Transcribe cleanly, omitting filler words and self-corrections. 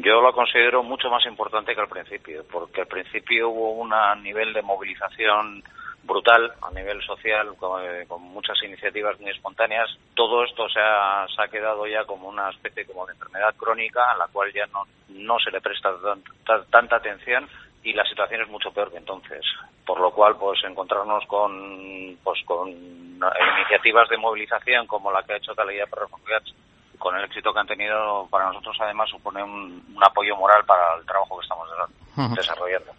Yo lo considero mucho más importante que al principio, porque al principio hubo un nivel de movilización brutal a nivel social, con muchas iniciativas muy espontáneas. Todo esto se ha quedado ya como una especie como de enfermedad crónica a la cual ya no se le presta tanta atención, y la situación es mucho peor que entonces. Por lo cual, pues encontrarnos con iniciativas de movilización como la que ha hecho Calidad para Refugiados, con el éxito que han tenido, para nosotros además supone un apoyo moral para el trabajo que estamos desarrollando.